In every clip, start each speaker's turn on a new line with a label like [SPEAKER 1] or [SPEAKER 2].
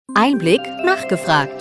[SPEAKER 1] Einblick nachgefragt.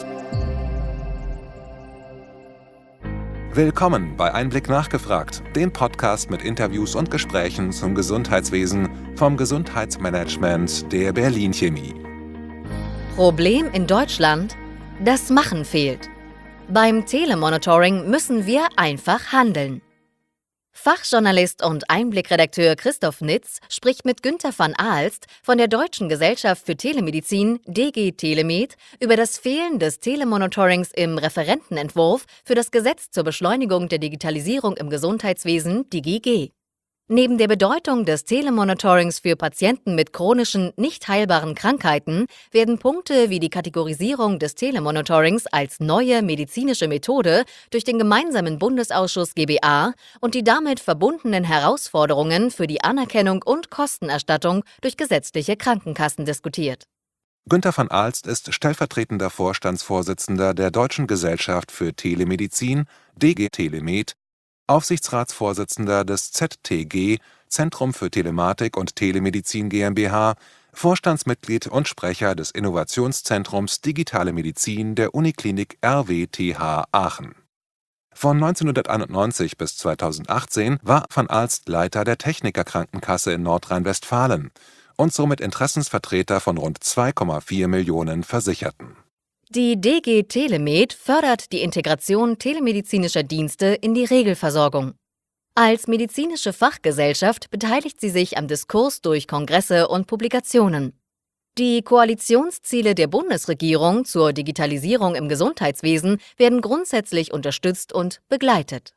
[SPEAKER 2] Willkommen bei Einblick nachgefragt, dem Podcast mit Interviews und Gesprächen zum Gesundheitswesen vom Gesundheitsmanagement der Berlin Chemie.
[SPEAKER 1] Problem in Deutschland? Das Machen fehlt. Beim Telemonitoring müssen wir einfach handeln. Fachjournalist und Einblickredakteur Christoph Nitz spricht mit Günther van Aalst von der Deutschen Gesellschaft für Telemedizin DG Telemed über das Fehlen des Telemonitorings im Referentenentwurf für das Gesetz zur Beschleunigung der Digitalisierung im Gesundheitswesen DGG. Neben der Bedeutung des Telemonitorings für Patienten mit chronischen, nicht heilbaren Krankheiten werden Punkte wie die Kategorisierung des Telemonitorings als neue medizinische Methode durch den gemeinsamen Bundesausschuss GBA und die damit verbundenen Herausforderungen für die Anerkennung und Kostenerstattung durch gesetzliche Krankenkassen diskutiert.
[SPEAKER 2] Günther van Aalst ist stellvertretender Vorstandsvorsitzender der Deutschen Gesellschaft für Telemedizin DG Telemed, Aufsichtsratsvorsitzender des ZTG, Zentrum für Telematik und Telemedizin GmbH, Vorstandsmitglied und Sprecher des Innovationszentrums Digitale Medizin der Uniklinik RWTH Aachen. Von 1991 bis 2018 war van Aalst Leiter der Technikerkrankenkasse in Nordrhein-Westfalen und somit Interessensvertreter von rund 2,4 Millionen Versicherten.
[SPEAKER 1] Die DG Telemed fördert die Integration telemedizinischer Dienste in die Regelversorgung. Als medizinische Fachgesellschaft beteiligt sie sich am Diskurs durch Kongresse und Publikationen. Die Koalitionsziele der Bundesregierung zur Digitalisierung im Gesundheitswesen werden grundsätzlich unterstützt und begleitet.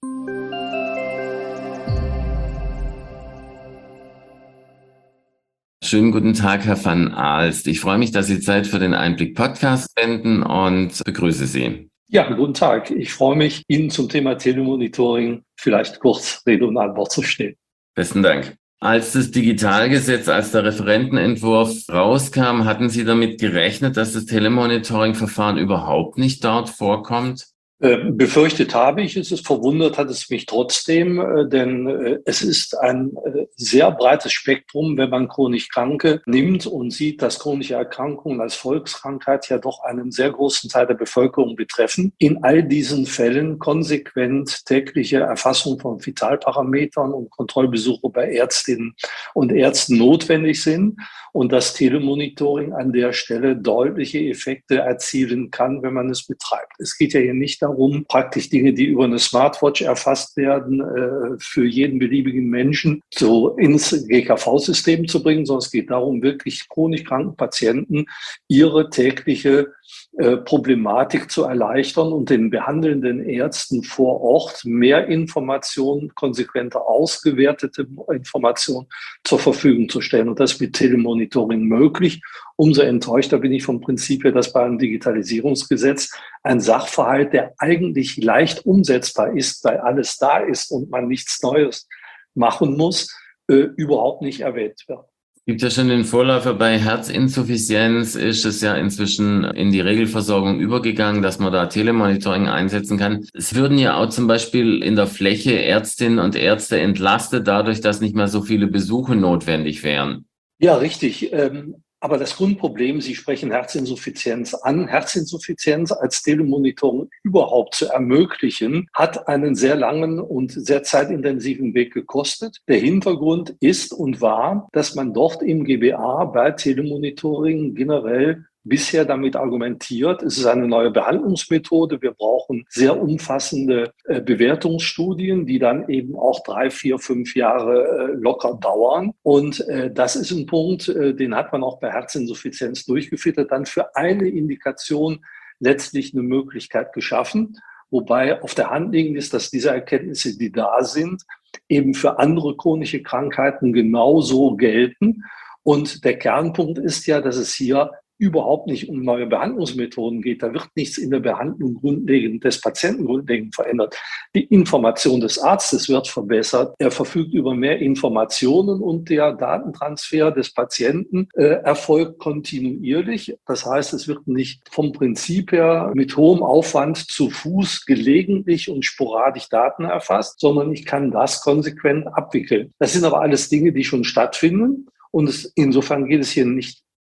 [SPEAKER 3] Schönen guten Tag, Herr van Aalst. Ich freue mich, dass Sie Zeit für den Einblick-Podcast finden und begrüße Sie.
[SPEAKER 4] Ja, guten Tag. Ich freue mich, Ihnen zum Thema Telemonitoring vielleicht kurz Rede und Antwort zu stehen.
[SPEAKER 3] Besten Dank. Als das Digitalgesetz, als der Referentenentwurf rauskam, hatten Sie damit gerechnet, dass das Telemonitoring-Verfahren überhaupt nicht dort vorkommt?
[SPEAKER 4] Befürchtet habe ich es, verwundert hat es mich trotzdem, denn es ist ein sehr breites Spektrum, wenn man chronisch Kranke nimmt und sieht, dass chronische Erkrankungen als Volkskrankheit ja doch einen sehr großen Teil der Bevölkerung betreffen. In all diesen Fällen konsequent tägliche Erfassung von Vitalparametern und Kontrollbesuche bei Ärztinnen und Ärzten notwendig sind und das Telemonitoring an der Stelle deutliche Effekte erzielen kann, wenn man es betreibt. Es geht ja hier nicht darum, praktisch Dinge, die über eine Smartwatch erfasst werden, für jeden beliebigen Menschen so ins GKV-System zu bringen, sondern es geht darum, wirklich chronisch kranken Patienten ihre tägliche Problematik zu erleichtern und den behandelnden Ärzten vor Ort mehr Informationen, konsequenter ausgewertete Informationen zur Verfügung zu stellen. Und das ist mit Telemonitoring möglich. Umso enttäuschter bin ich vom Prinzip her, dass bei einem Digitalisierungsgesetz ein Sachverhalt, der eigentlich leicht umsetzbar ist, weil alles da ist und man nichts Neues machen muss, überhaupt nicht erwähnt wird.
[SPEAKER 3] Gibt ja schon den Vorläufer bei Herzinsuffizienz, ist es ja inzwischen in die Regelversorgung übergegangen, dass man da Telemonitoring einsetzen kann. Es würden ja auch zum Beispiel in der Fläche Ärztinnen und Ärzte entlastet, dadurch, dass nicht mehr so viele Besuche notwendig wären.
[SPEAKER 4] Ja, richtig. Aber das Grundproblem, Sie sprechen Herzinsuffizienz an. Herzinsuffizienz als Telemonitoring überhaupt zu ermöglichen, hat einen sehr langen und sehr zeitintensiven Weg gekostet. Der Hintergrund ist und war, dass man dort im GBA bei Telemonitoring generell bisher damit argumentiert, es ist eine neue Behandlungsmethode. Wir brauchen sehr umfassende Bewertungsstudien, die dann eben auch 3, 4, 5 Jahre locker dauern. Und das ist ein Punkt, den hat man auch bei Herzinsuffizienz durchgeführt, hat dann für eine Indikation letztlich eine Möglichkeit geschaffen. Wobei auf der Hand liegend ist, dass diese Erkenntnisse, die da sind, eben für andere chronische Krankheiten genauso gelten. Und der Kernpunkt ist ja, dass es hier überhaupt nicht um neue Behandlungsmethoden geht. Da wird nichts in der Behandlung grundlegend des Patienten grundlegend verändert. Die Information des Arztes wird verbessert. Er verfügt über mehr Informationen und der Datentransfer des Patienten erfolgt kontinuierlich. Das heißt, es wird nicht vom Prinzip her mit hohem Aufwand zu Fuß gelegentlich und sporadisch Daten erfasst, sondern ich kann das konsequent abwickeln. Das sind aber alles Dinge, die schon stattfinden. Und insofern geht es hier nicht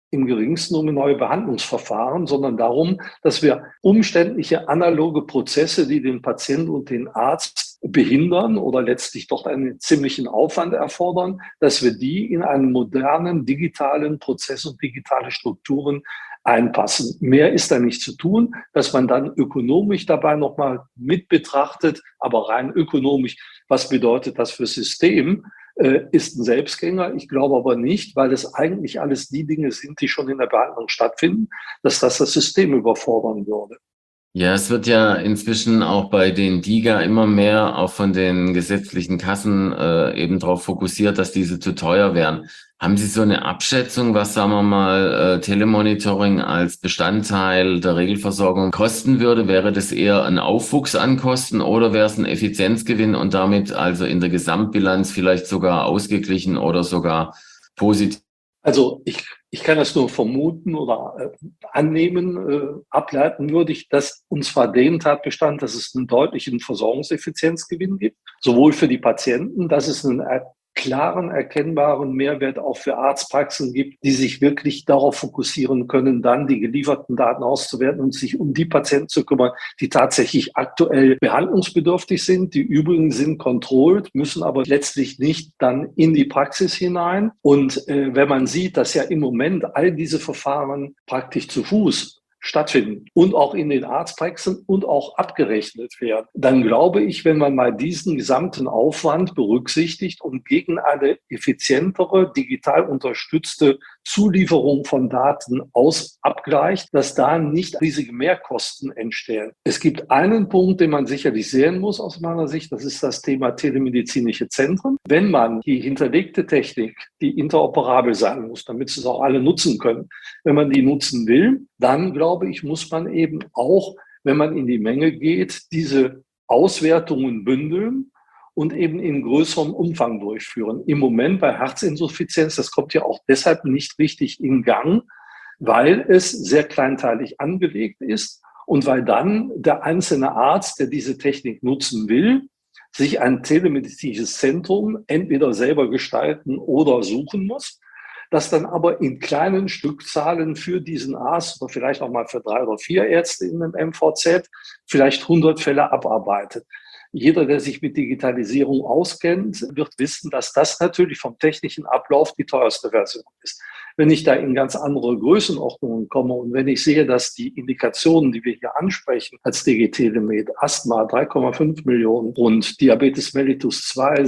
[SPEAKER 4] im geringsten um neue Behandlungsverfahren, sondern darum, dass wir umständliche analoge Prozesse, die den Patienten und den Arzt behindern oder letztlich doch einen ziemlichen Aufwand erfordern, dass wir die in einen modernen digitalen Prozess und digitale Strukturen einpassen. Mehr ist da nicht zu tun, dass man dann ökonomisch dabei nochmal mit betrachtet, aber rein ökonomisch, was bedeutet das für System? Ist ein Selbstgänger. Ich glaube aber nicht, weil es eigentlich alles die Dinge sind, die schon in der Behandlung stattfinden, dass das System überfordern würde.
[SPEAKER 3] Ja, es wird ja inzwischen auch bei den DiGA immer mehr auch von den gesetzlichen Kassen eben darauf fokussiert, dass diese zu teuer wären. Haben Sie so eine Abschätzung, was, sagen wir mal, Telemonitoring als Bestandteil der Regelversorgung kosten würde? Wäre das eher ein Aufwuchs an Kosten oder wäre es ein Effizienzgewinn und damit also in der Gesamtbilanz vielleicht sogar ausgeglichen oder sogar positiv?
[SPEAKER 4] Also ich kann das nur vermuten oder annehmen, ableiten würde ich, dass und zwar den Tatbestand, dass es einen deutlichen Versorgungseffizienzgewinn gibt, sowohl für die Patienten, dass es einen klaren, erkennbaren Mehrwert auch für Arztpraxen gibt, die sich wirklich darauf fokussieren können, dann die gelieferten Daten auszuwerten und sich um die Patienten zu kümmern, die tatsächlich aktuell behandlungsbedürftig sind. Die übrigen sind controlled, müssen aber letztlich nicht dann in die Praxis hinein. Und wenn man sieht, dass ja im Moment all diese Verfahren praktisch zu Fuß stattfinden und auch in den Arztpraxen und auch abgerechnet werden, dann glaube ich, wenn man mal diesen gesamten Aufwand berücksichtigt und gegen eine effizientere, digital unterstützte Zulieferung von Daten abgleicht, dass da nicht riesige Mehrkosten entstehen. Es gibt einen Punkt, den man sicherlich sehen muss aus meiner Sicht, das ist das Thema telemedizinische Zentren. Wenn man die hinterlegte Technik, die interoperabel sein muss, damit sie es auch alle nutzen können, wenn man die nutzen will, dann glaube ich, muss man eben auch, wenn man in die Menge geht, diese Auswertungen bündeln und eben in größerem Umfang durchführen. Im Moment bei Herzinsuffizienz, das kommt ja auch deshalb nicht richtig in Gang, weil es sehr kleinteilig angelegt ist und weil dann der einzelne Arzt, der diese Technik nutzen will, sich ein telemedizinisches Zentrum entweder selber gestalten oder suchen muss, das dann aber in kleinen Stückzahlen für diesen Arzt oder vielleicht auch mal für 3 oder 4 Ärzte in einem MVZ vielleicht 100 Fälle abarbeitet. Jeder, der sich mit Digitalisierung auskennt, wird wissen, dass das natürlich vom technischen Ablauf die teuerste Version ist. Wenn ich da in ganz andere Größenordnungen komme und wenn ich sehe, dass die Indikationen, die wir hier ansprechen, als DG-Telemed, Asthma 3,5 Millionen und Diabetes mellitus 2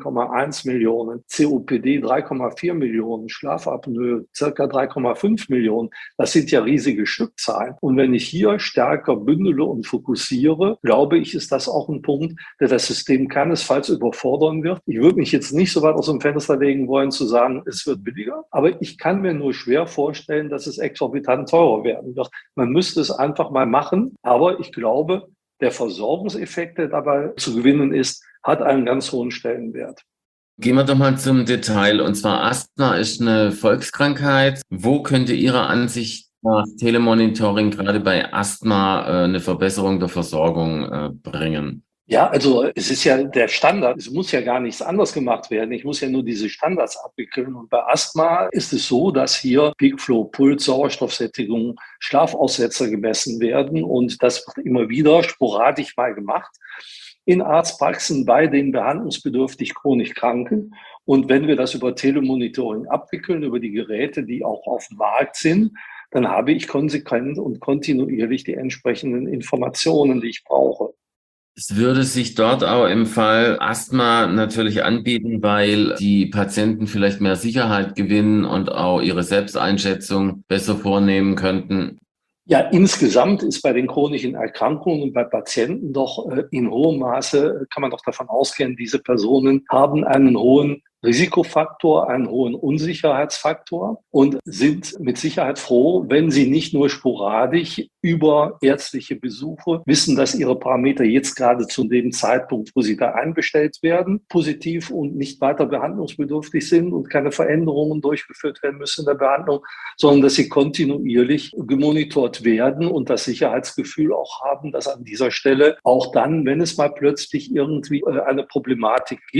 [SPEAKER 4] 7,1 Millionen, COPD 3,4 Millionen, Schlafapnoe circa 3,5 Millionen, das sind ja riesige Stückzahlen. Und wenn ich hier stärker bündele und fokussiere, glaube ich, ist das auch ein Punkt, der das System keinesfalls überfordern wird. Ich würde mich jetzt nicht so weit aus dem Fenster legen wollen, zu sagen, es wird billiger, aber ich kann mir nur schwer vorstellen, dass es exorbitant teurer werden wird. Man müsste es einfach mal machen, aber ich glaube, der Versorgungseffekt, der dabei zu gewinnen ist, hat einen ganz hohen Stellenwert.
[SPEAKER 3] Gehen wir doch mal zum Detail. Und zwar Asthma ist eine Volkskrankheit. Wo könnte Ihrer Ansicht nach Telemonitoring gerade bei Asthma eine Verbesserung der Versorgung bringen?
[SPEAKER 4] Ja, also es ist ja der Standard. Es muss ja gar nichts anderes gemacht werden. Ich muss ja nur diese Standards abwickeln. Und bei Asthma ist es so, dass hier Peak Flow, Puls, Sauerstoffsättigung, Schlafaussetzer gemessen werden. Und das wird immer wieder sporadisch mal gemacht in Arztpraxen bei den behandlungsbedürftig chronisch Kranken. Und wenn wir das über Telemonitoring abwickeln, über die Geräte, die auch auf dem Markt sind, dann habe ich konsequent und kontinuierlich die entsprechenden Informationen, die ich brauche.
[SPEAKER 3] Es würde sich dort auch im Fall Asthma natürlich anbieten, weil die Patienten vielleicht mehr Sicherheit gewinnen und auch ihre Selbsteinschätzung besser vornehmen könnten.
[SPEAKER 4] Ja, insgesamt ist bei den chronischen Erkrankungen und bei Patienten doch in hohem Maße, kann man doch davon ausgehen, diese Personen haben einen hohen Risikofaktor, einen hohen Unsicherheitsfaktor und sind mit Sicherheit froh, wenn sie nicht nur sporadisch über ärztliche Besuche wissen, dass ihre Parameter jetzt gerade zu dem Zeitpunkt, wo sie da einbestellt werden, positiv und nicht weiter behandlungsbedürftig sind und keine Veränderungen durchgeführt werden müssen in der Behandlung, sondern dass sie kontinuierlich gemonitort werden und das Sicherheitsgefühl auch haben, dass an dieser Stelle auch dann, wenn es mal plötzlich irgendwie eine Problematik gibt,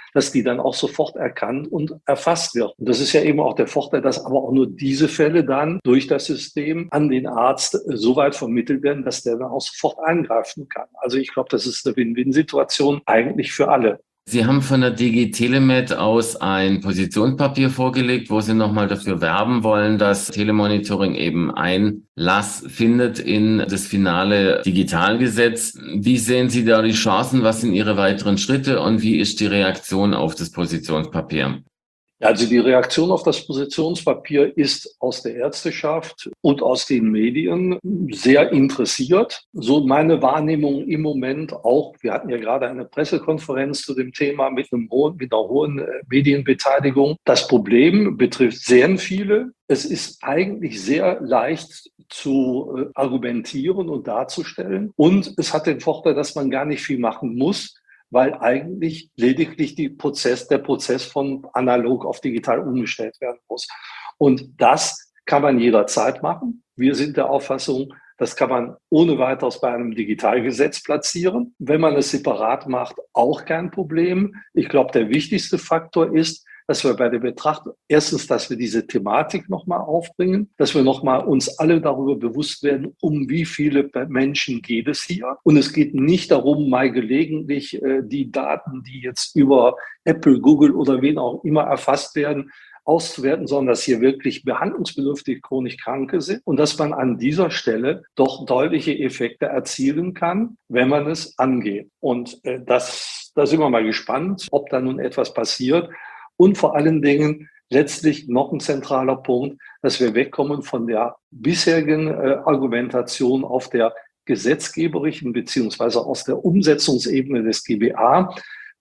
[SPEAKER 4] dass die dann auch sofort erkannt und erfasst wird. Und das ist ja eben auch der Vorteil, dass aber auch nur diese Fälle dann durch das System an den Arzt so weit vermittelt werden, dass der dann auch sofort eingreifen kann. Also ich glaube, das ist eine Win-Win-Situation eigentlich für alle.
[SPEAKER 3] Sie haben von der DG Telemed aus ein Positionspapier vorgelegt, wo Sie nochmal dafür werben wollen, dass Telemonitoring eben Einlass findet in das finale Digitalgesetz. Wie sehen Sie da die Chancen? Was sind Ihre weiteren Schritte und wie ist die Reaktion auf das Positionspapier?
[SPEAKER 4] Also die Reaktion auf das Positionspapier ist aus der Ärzteschaft und aus den Medien sehr interessiert. So meine Wahrnehmung im Moment auch. Wir hatten ja gerade eine Pressekonferenz zu dem Thema mit einer hohen Medienbeteiligung. Das Problem betrifft sehr viele. Es ist eigentlich sehr leicht zu argumentieren und darzustellen. Und es hat den Vorteil, dass man gar nicht viel machen muss, weil eigentlich lediglich der Prozess von analog auf digital umgestellt werden muss. Und das kann man jederzeit machen. Wir sind der Auffassung, das kann man ohne weiteres bei einem Digitalgesetz platzieren. Wenn man es separat macht, auch kein Problem. Ich glaube, der wichtigste Faktor ist, dass wir bei der Betrachtung erstens, dass wir diese Thematik nochmal aufbringen, dass wir nochmal uns alle darüber bewusst werden, um wie viele Menschen geht es hier. Und es geht nicht darum, mal gelegentlich die Daten, die jetzt über Apple, Google oder wen auch immer erfasst werden, auszuwerten, sondern dass hier wirklich behandlungsbedürftige chronisch Kranke sind und dass man an dieser Stelle doch deutliche Effekte erzielen kann, wenn man es angeht. Und da sind wir mal gespannt, ob da nun etwas passiert. Und vor allen Dingen letztlich noch ein zentraler Punkt, dass wir wegkommen von der bisherigen Argumentation auf der gesetzgeberischen beziehungsweise aus der Umsetzungsebene des GBA.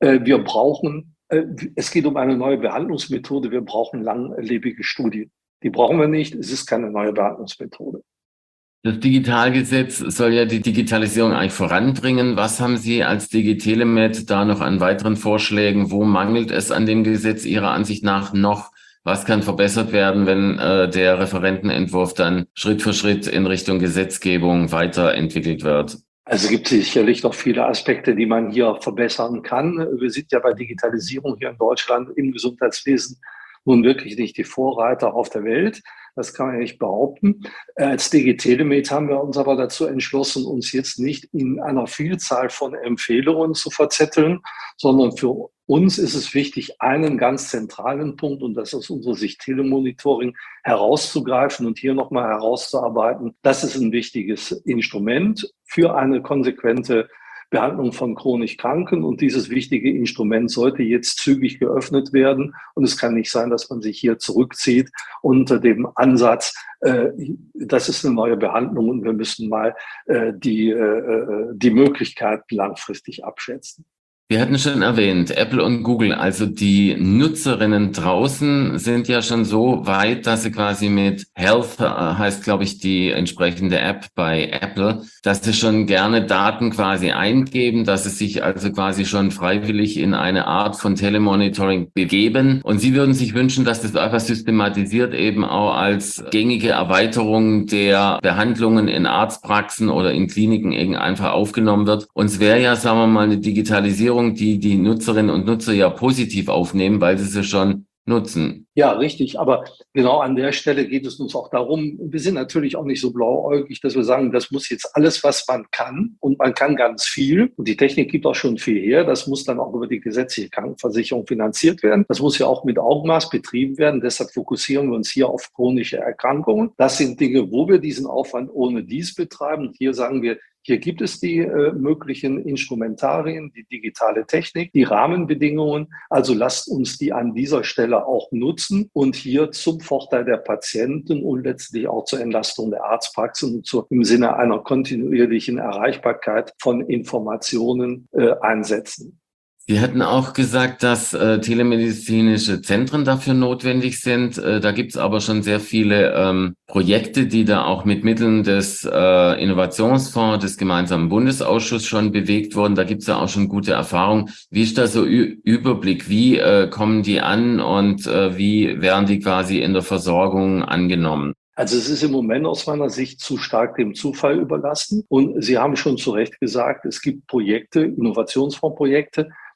[SPEAKER 4] Es geht um eine neue Behandlungsmethode. Wir brauchen langlebige Studien. Die brauchen wir nicht. Es ist keine neue Behandlungsmethode.
[SPEAKER 3] Das Digitalgesetz soll ja die Digitalisierung eigentlich voranbringen. Was haben Sie als DG Telemed da noch an weiteren Vorschlägen? Wo mangelt es an dem Gesetz Ihrer Ansicht nach noch? Was kann verbessert werden, wenn der Referentenentwurf dann Schritt für Schritt in Richtung Gesetzgebung weiterentwickelt wird?
[SPEAKER 4] Also es gibt sicherlich noch viele Aspekte, die man hier verbessern kann. Wir sind ja bei Digitalisierung hier in Deutschland im Gesundheitswesen nun wirklich nicht die Vorreiter auf der Welt. Das kann man ja nicht behaupten. Als DG Telemed haben wir uns aber dazu entschlossen, uns jetzt nicht in einer Vielzahl von Empfehlungen zu verzetteln, sondern für uns ist es wichtig, einen ganz zentralen Punkt, und das ist aus unserer Sicht Telemonitoring, herauszugreifen und hier nochmal herauszuarbeiten. Das ist ein wichtiges Instrument für eine konsequente Behandlung von chronisch Kranken. Und dieses wichtige Instrument sollte jetzt zügig geöffnet werden. Und es kann nicht sein, dass man sich hier zurückzieht unter dem Ansatz, das ist eine neue Behandlung und wir müssen mal die Möglichkeiten langfristig abschätzen.
[SPEAKER 3] Wir hatten schon erwähnt, Apple und Google, also die Nutzerinnen draußen sind ja schon so weit, dass sie quasi mit Health, heißt glaube ich die entsprechende App bei Apple, dass sie schon gerne Daten quasi eingeben, dass sie sich also quasi schon freiwillig in eine Art von Telemonitoring begeben. Und Sie würden sich wünschen, dass das einfach systematisiert eben auch als gängige Erweiterung der Behandlungen in Arztpraxen oder in Kliniken eben einfach aufgenommen wird. Und es wäre ja, sagen wir mal, eine Digitalisierung, die Nutzerinnen und Nutzer ja positiv aufnehmen, weil sie schon nutzen.
[SPEAKER 4] Ja, richtig. Aber genau an der Stelle geht es uns auch darum, wir sind natürlich auch nicht so blauäugig, dass wir sagen, das muss jetzt alles, was man kann. Und man kann ganz viel. Und die Technik gibt auch schon viel her. Das muss dann auch über die gesetzliche Krankenversicherung finanziert werden. Das muss ja auch mit Augenmaß betrieben werden. Deshalb fokussieren wir uns hier auf chronische Erkrankungen. Das sind Dinge, wo wir diesen Aufwand ohne dies betreiben. Und hier sagen wir, hier gibt es die möglichen Instrumentarien, die digitale Technik, die Rahmenbedingungen. Also lasst uns die an dieser Stelle auch nutzen und hier zum Vorteil der Patienten und letztlich auch zur Entlastung der Arztpraxen und im Sinne einer kontinuierlichen Erreichbarkeit von Informationen einsetzen.
[SPEAKER 3] Sie hatten auch gesagt, dass telemedizinische Zentren dafür notwendig sind. Da gibt es aber schon sehr viele Projekte, die da auch mit Mitteln des Innovationsfonds, des gemeinsamen Bundesausschusses schon bewegt wurden. Da gibt es ja auch schon gute Erfahrungen. Wie ist da so Überblick? Wie kommen die an und wie werden die quasi in der Versorgung angenommen?
[SPEAKER 4] Also es ist im Moment aus meiner Sicht zu stark dem Zufall überlassen. Und Sie haben schon zu Recht gesagt, es gibt Projekte, Innovationsfondsprojekte,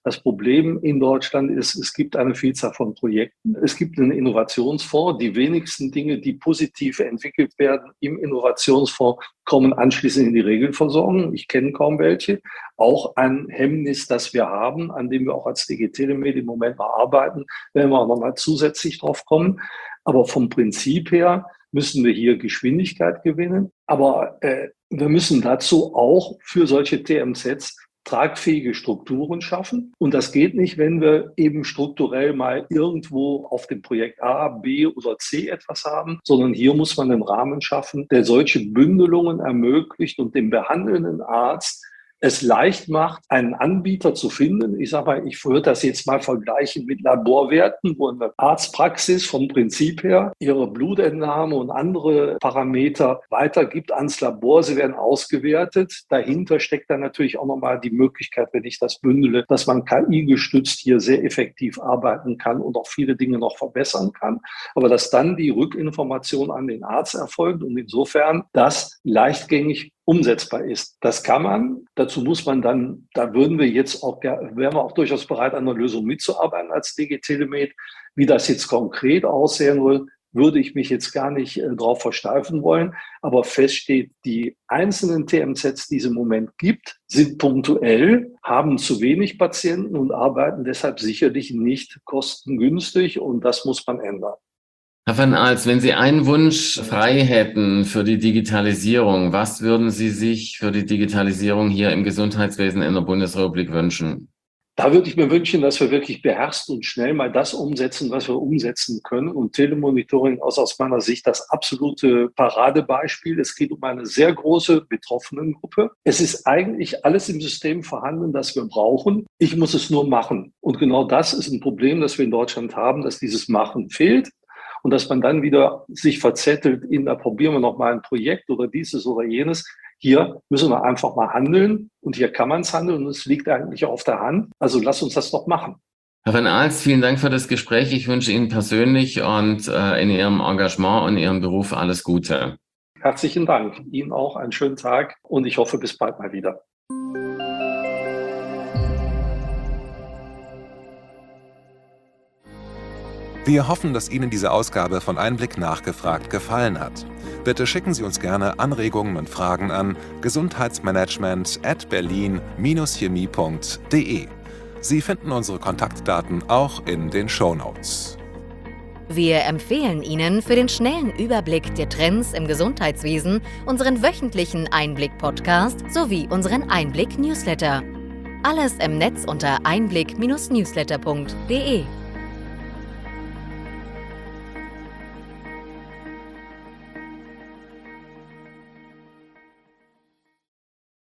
[SPEAKER 4] Das Problem in Deutschland ist, es gibt eine Vielzahl von Projekten. Es gibt einen Innovationsfonds. Die wenigsten Dinge, die positiv entwickelt werden im Innovationsfonds, kommen anschließend in die Regelversorgung. Ich kenne kaum welche. Auch ein Hemmnis, das wir haben, an dem wir auch als DG Telemed im Moment mal arbeiten, werden wir auch nochmal zusätzlich drauf kommen. Aber vom Prinzip her müssen wir hier Geschwindigkeit gewinnen. Aber wir müssen dazu auch für solche TMZs tragfähige Strukturen schaffen. Und das geht nicht, wenn wir eben strukturell mal irgendwo auf dem Projekt A, B oder C etwas haben, sondern hier muss man einen Rahmen schaffen, der solche Bündelungen ermöglicht und dem behandelnden Arzt es leicht macht, einen Anbieter zu finden. Ich sage mal, ich würde das jetzt mal vergleichen mit Laborwerten, wo eine Arztpraxis vom Prinzip her ihre Blutentnahme und andere Parameter weitergibt ans Labor. Sie werden ausgewertet. Dahinter steckt dann natürlich auch nochmal die Möglichkeit, wenn ich das bündele, dass man KI-gestützt hier sehr effektiv arbeiten kann und auch viele Dinge noch verbessern kann. Aber dass dann die Rückinformation an den Arzt erfolgt und insofern das leichtgängig umsetzbar ist. Das kann man. Dazu muss man dann, da wären wir auch durchaus bereit, an einer Lösung mitzuarbeiten als DG Telemed. Wie das jetzt konkret aussehen soll, würde ich mich jetzt gar nicht drauf versteifen wollen. Aber fest steht, die einzelnen TMZs, die es im Moment gibt, sind punktuell, haben zu wenig Patienten und arbeiten deshalb sicherlich nicht kostengünstig. Und das muss man ändern.
[SPEAKER 3] Herr van Aalst, wenn Sie einen Wunsch frei hätten für die Digitalisierung, was würden Sie sich für die Digitalisierung hier im Gesundheitswesen in der Bundesrepublik wünschen?
[SPEAKER 4] Da würde ich mir wünschen, dass wir wirklich beherzt und schnell mal das umsetzen, was wir umsetzen können. Und Telemonitoring ist aus meiner Sicht das absolute Paradebeispiel. Es geht um eine sehr große Betroffenengruppe. Es ist eigentlich alles im System vorhanden, das wir brauchen. Ich muss es nur machen. Und genau das ist ein Problem, das wir in Deutschland haben, dass dieses Machen fehlt. Und dass man dann wieder sich verzettelt da probieren wir noch mal ein Projekt oder dieses oder jenes. Hier müssen wir einfach mal handeln und hier kann man es handeln und es liegt eigentlich auf der Hand. Also lass uns das doch machen.
[SPEAKER 3] Herr van Aalst, vielen Dank für das Gespräch. Ich wünsche Ihnen persönlich und in Ihrem Engagement und Ihrem Beruf alles Gute.
[SPEAKER 4] Herzlichen Dank. Ihnen auch einen schönen Tag und ich hoffe, bis bald mal wieder.
[SPEAKER 2] Wir hoffen, dass Ihnen diese Ausgabe von Einblick nachgefragt gefallen hat. Bitte schicken Sie uns gerne Anregungen und Fragen an gesundheitsmanagement@berlin-chemie.de. Sie finden unsere Kontaktdaten auch in den Shownotes.
[SPEAKER 1] Wir empfehlen Ihnen für den schnellen Überblick der Trends im Gesundheitswesen unseren wöchentlichen Einblick-Podcast sowie unseren Einblick-Newsletter. Alles im Netz unter einblick-newsletter.de.